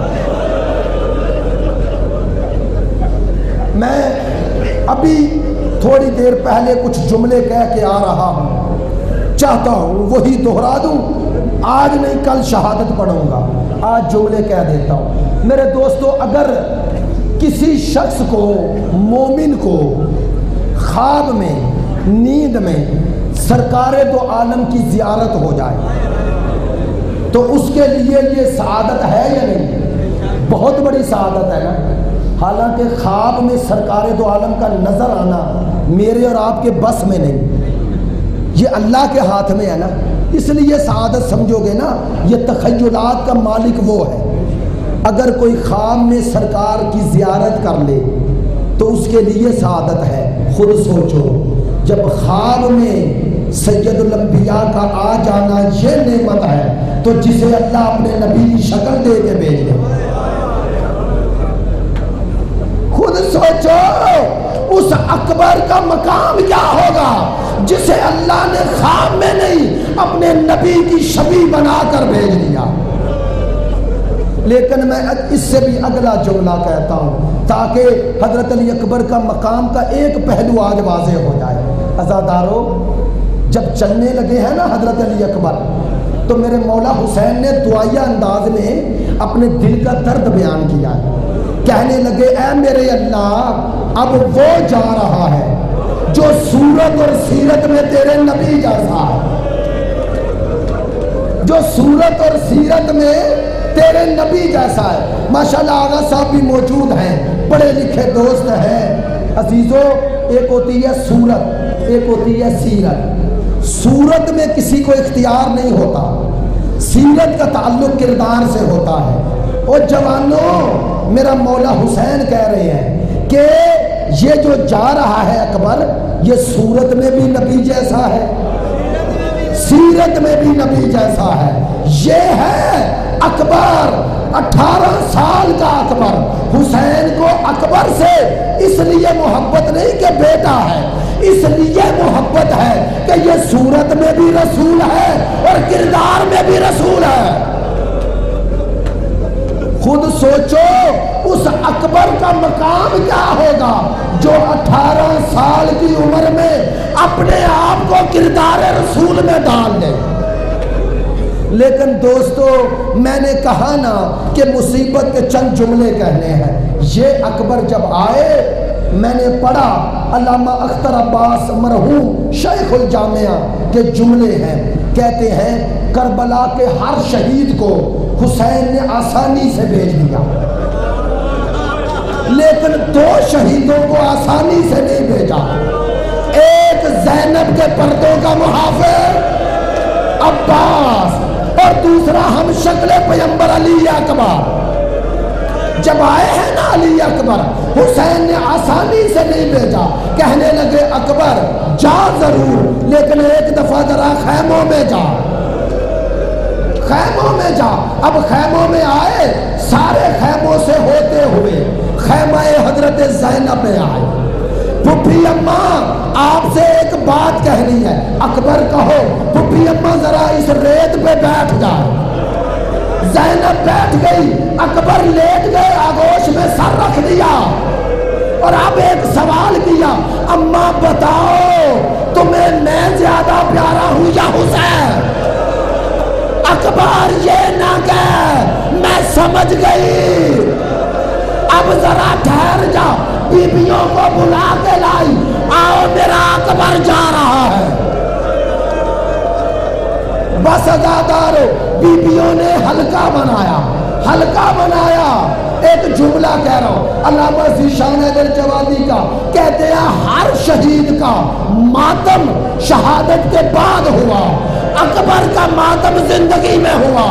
میں ابھی تھوڑی دیر پہلے کچھ جملے کہہ کے آ رہا ہوں، چاہتا ہوں وہی دہرا دوں، آج نہیں کل شہادت پڑھوں گا، آج جملے کہہ دیتا ہوں۔ میرے دوستو، اگر کسی شخص کو، مومن کو، خواب میں، نیند میں سرکار دو عالم کی زیارت ہو جائے تو اس کے لیے یہ سعادت ہے یا نہیں؟ بہت بڑی سعادت ہے نا۔ حالانکہ خواب میں سرکار دو عالم کا نظر آنا میرے اور آپ کے بس میں نہیں، یہ اللہ کے ہاتھ میں ہے نا، اس لیے سعادت سمجھو گے نا، یہ تخیلات کا مالک وہ ہے۔ اگر کوئی خواب میں سرکار کی زیارت کر لے تو اس کے لیے سعادت ہے۔ خود سوچو، جب خواب میں سید الانبیاء کا آ جانا یہ نعمت ہے تو جسے اللہ اپنے نبی کی شکل دے کے بھیج دے، خود سوچو اس اکبر کا مقام کیا ہوگا جسے اللہ نے خواب میں نہیں اپنے نبی کی شبیہ بنا کر بھیج دیا۔ لیکن میں اس سے بھی اگلا جملہ کہتا ہوں تاکہ حضرت علی اکبر کا مقام کا ایک پہلو آج واضح ہو جائے۔ عزادارو، جب چلنے لگے ہیں نا حضرت علی اکبر تو میرے مولا حسین نے دعائیہ انداز میں اپنے دل کا درد بیان کیا ہے، کہنے لگے اے میرے اللہ، اب وہ جا رہا ہے جو صورت اور سیرت میں تیرے نبی جیسا ہے، جو صورت اور سیرت میں تیرے نبی جیسا ہے۔ ماشاءاللہ آغا صاحب بھی موجود ہیں، پڑھے لکھے دوست ہیں۔ عزیزو، ایک ہوتی ہے صورت، ایک ہوتی ہے سیرت۔ صورت میں کسی کو اختیار نہیں ہوتا، سیرت کا تعلق کردار سے ہوتا ہے۔ اور جوانوں، میرا مولا حسین کہہ رہے ہیں کہ یہ جو جا رہا ہے اکبر، یہ صورت میں بھی نبی جیسا ہے، سیرت میں بھی نبی جیسا ہے۔ یہ ہے اکبر، اٹھارہ سال کا اکبر۔ حسین کو اکبر سے اس لیے محبت نہیں کہ بیٹا ہے، اس لیے محبت ہے کہ یہ صورت میں بھی رسول ہے اور کردار میں بھی رسول ہے۔ خود سوچو اس اکبر کا مقام کیا ہوگا جو اٹھارہ سال کی عمر میں اپنے آپ کو کردار رسول میں ڈال دے۔ لیکن دوستو، میں نے کہا نا کہ مصیبت کے چند جملے کہنے ہیں۔ یہ اکبر جب آئے، میں نے پڑھا علامہ اختر عباس مرحوم شیخ الجامعہ کے جملے ہیں، کہتے ہیں کربلا کے ہر شہید کو حسین نے آسانی سے بھیج دیا، لیکن دو شہیدوں کو آسانی سے نہیں بھیجا۔ ایک زینب کے پردوں کا محافظ عباس اور دوسرا ہم شکل پیغمبر علی اکبر۔ جب آئے ہیں نا علی اکبر، حسین نے آسانی سے نہیں بھیجا، کہنے لگے اکبر جا ضرور، لیکن ایک دفعہ ذرا خیموں میں جا، خیموں میں جا۔ اب خیموں میں آئے، سارے خیموں سے ہوتے ہوئے خیمہ حضرت زینب میں آئے۔ پھپھی اماں، آپ سے ایک بات کہنی ہے۔ اکبر کہو، پھپھی اماں ذرا اس ریت پہ بیٹھ جائے۔ زینب بیٹھ گئی، اکبر لیٹ گئے، آگوش میں سر رکھ دیا اور اب ایک سوال کیا، اماں بتاؤ تمہیں میں زیادہ پیارا ہوں یا حسین؟ اکبر یہ نہ کہہ، میں سمجھ گئی بیبیوں کو بلا کے لائی، آؤ میرا اکبر جا رہا ہے۔ بس ازادارو، بیبیوں نے حلقہ بنایا، حلقہ بنایا۔ ایک جملہ کہہ رہا ہوں علامہ ذیشان حیدر جوادی کا، کہتے ہیں ہر شہید کا ماتم شہادت کے بعد ہوا، اکبر کا ماتم زندگی میں ہوا۔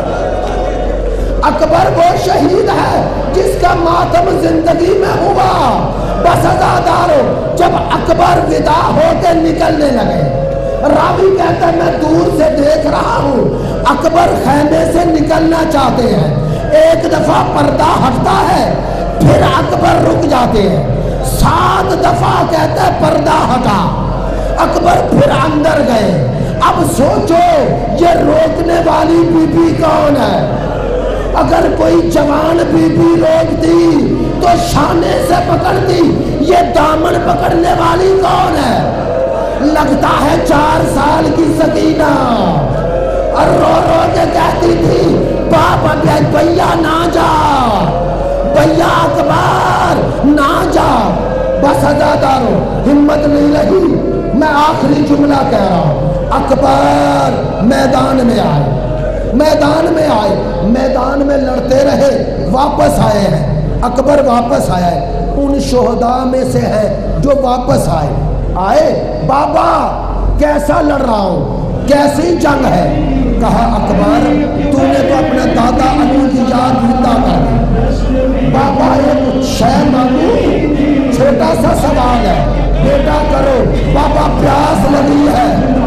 اکبر وہ شہید ہے جس کا ماتم زندگی میں ہوا۔ بس ازادارو، جب اکبر ودا ہو کے نکلنے لگے، راوی کہتا ہے میں دور سے دیکھ رہا ہوں اکبر خیمے سے نکلنا چاہتے ہیں، ایک دفعہ پردہ ہٹتا ہے، پھر اکبر رک جاتے ہیں، سات دفعہ کہتا ہے پردہ ہٹا، اکبر پھر اندر گئے۔ اب سوچو یہ روکنے والی بی بی کون ہے؟ اگر کوئی جوان بی بی روکتی تو شانے سے پکڑتی، یہ دامن پکڑنے والی کون ہے؟ لگتا ہے چار سال کی سکینہ، اور رو رو کے کہتی تھی باپ بھیا نہ جا، بھیا اکبر نہ جا۔ بس ازادارو، ہمت نہیں رہی، میں آخری جملہ کہہ رہا ہوں، اکبر میدان میں آئے، میدان میں آئے، میدان میں لڑتے رہے، واپس آئے ہیں، اکبر واپس آیا ہے، ان شہداء میں سے ہے جو واپس آئے آئے بابا کیسا لڑ رہا ہوں، کیسی جنگ ہے؟ کہا اکبر تو نے تو اپنا دادا علی کی یاد زندہ کر دی، بابا ایک شے مانگو، چھوٹا سا سوال ہے، بیٹا کرو، بابا پیاس لگی ہے،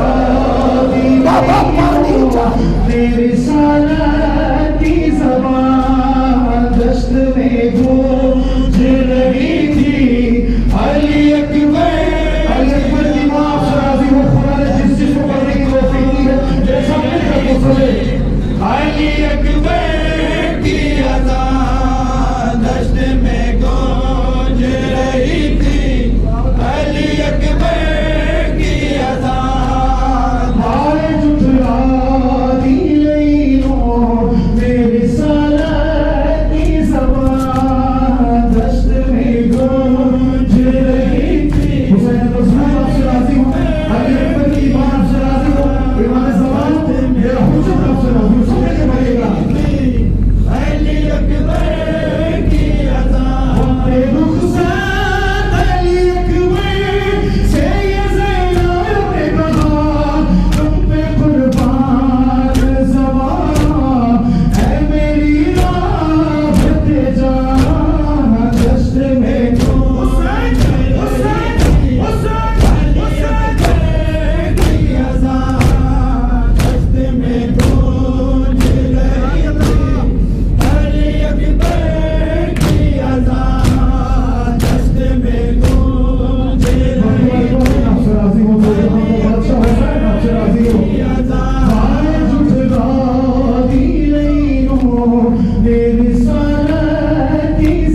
بابا پانی چاہیے۔ رسالت کی زبان دشت میں گونج رہی تھی، علی اکبر، علی اکبر کی ماں شرازی وہ خدا نے جس چیز کو کرنے کی توفیق دی ہے، جیسا مل کر کو سنے، علی اکبر کی اذان دشت میں گونج رہی تھی، علی اکبر کی اذان مارے جھٹلا دی لینوں میری سالت کی زبان دشت میں گونج رہی تھی۔ حسین رسول آپ سے راضی ہوں، علی اکبر کی ایمان آپ سے راضی ہوں، ایمان زبان میرا حسن آپ سے راضی ہوں، سمجھ کے بھائیے گا علی اکبر کی اذان بے رخصت علی اکبر سے یہ زینب نے کہا تم پہ قربان زبان ہے میری رابط جان دشت میں حسین حسین حسین حسین کی اذان دشت میں گونج رہی تھی، علی اکبر کی اذان دشت میں گونج رہی تھی، آپ سے راضی ہوں، بادشاہ حسین آپ سے راضی ہوں، مارے جھٹلا دی لینوں میری سالت کی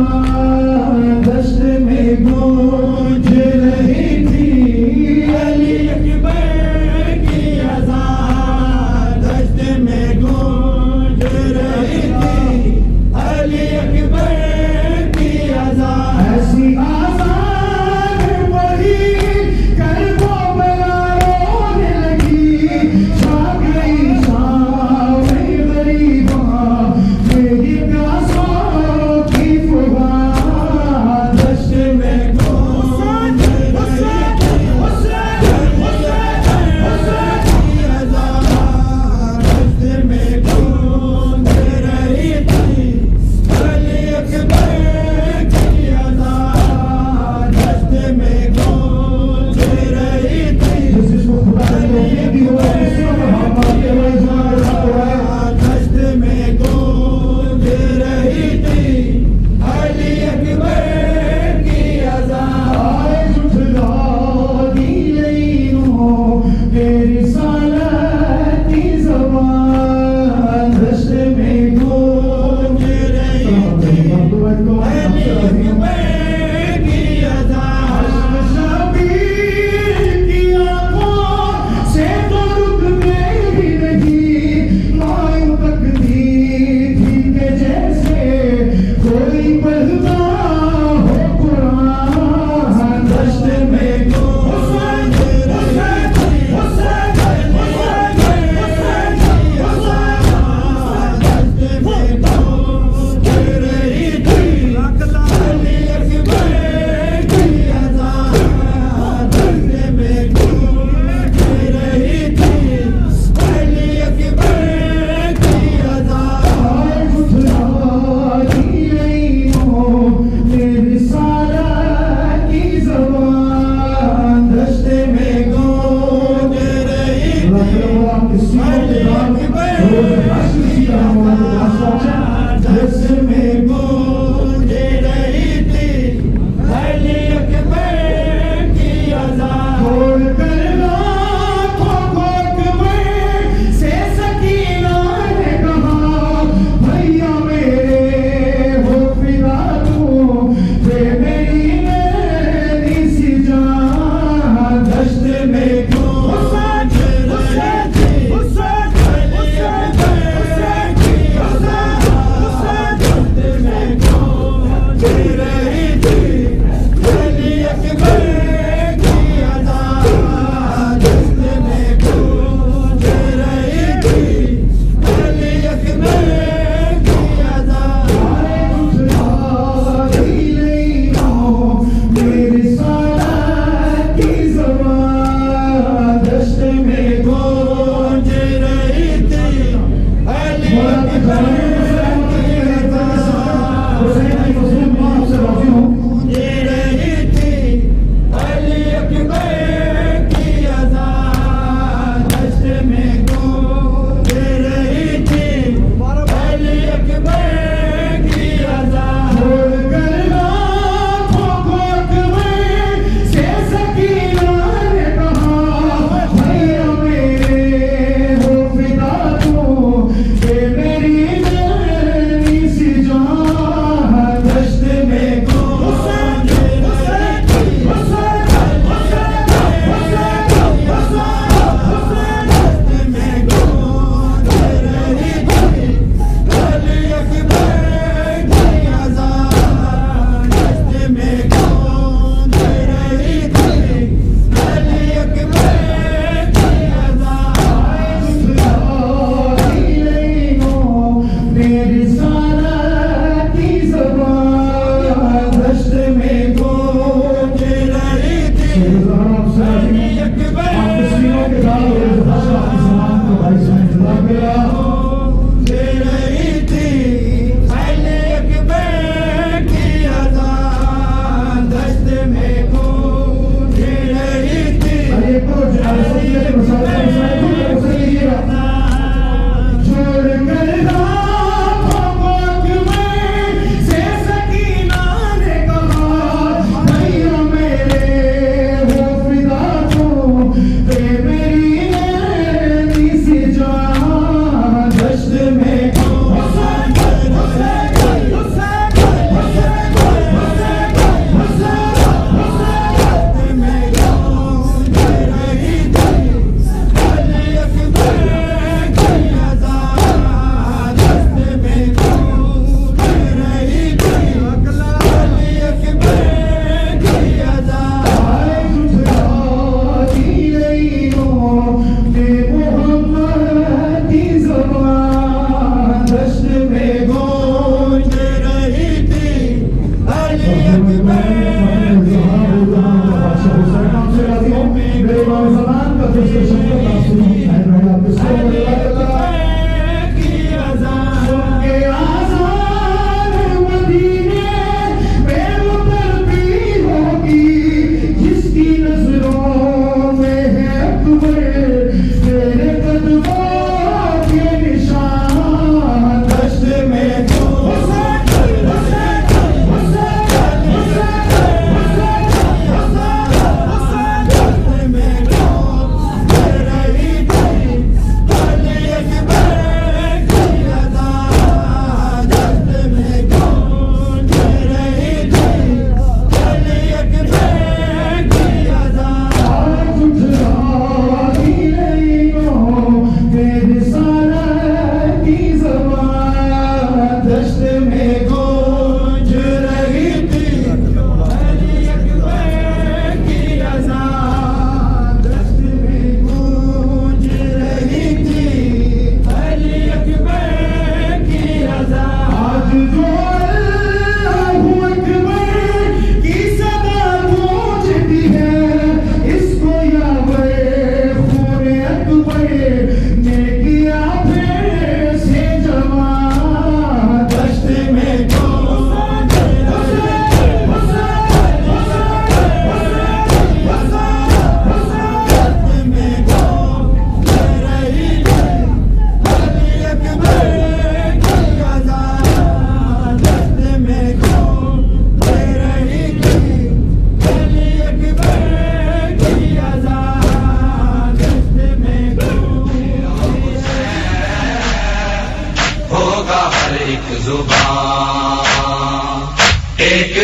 زبان دشت میں گونج رہی تھی، علی اکبر کی اذان دشت میں گونج رہی تھی، علی اکبر کی اذان ایسی آزان پڑھی کربلا رونے لگی، چھا گئی شام غریباں میری پیاسوں کی فغان دشت میں گونج رہی تھی، حسین حسین حسین کی اذان دشت میں گونج رہی تھی، علی اکبر کی اذان دشت میں گونج رہی تھی، جس جس کو خدا نے توفیق دی ہو اسی پر ہاتھ مار کے وہ اذان رکھا ہوا ہے، دشت میں گونج رہی تھی، علی اکبر کی اذان آئے جھٹلا دی لینوں میری سالت کی زبان دشت میں گونج رہی تھی، علی اکبر کی اذان شبیر کی آنکھوں سے تو رکنے ہی نہیں، مایوں تکتی تھی کہ جیسے کوئی پڑھتا ہو قرآن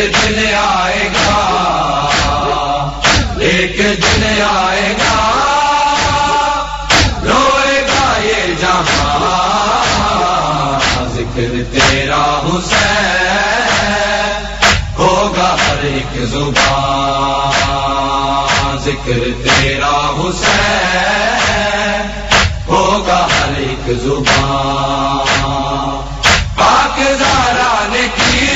دن آئے گا، ایک دن آئے گا، روئے گا یہ جہاں، ذکر تیرا حسین ہوگا ہر ایک زبان، ذکر تیرا حسین ہوگا ہر ایک زبان۔ پاک زہرا نے کی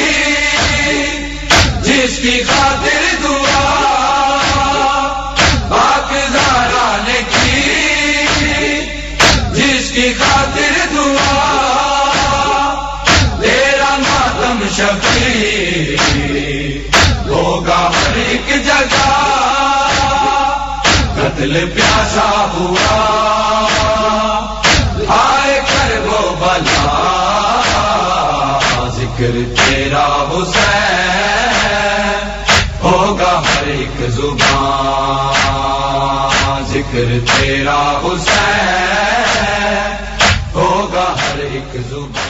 جس کی خاطر دعا، پاک زہرا نے کی جس کی خاطر دعا، تیرا ماتم شفیع ہوگا ہر ایک جگہ، قتل پیاسا ہوا آئے کر وہ بلا، ذکر تیرا حسین ہوگا ہر ایک زبان، ذکر تیرا حسین ہوگا ہر ایک زبان۔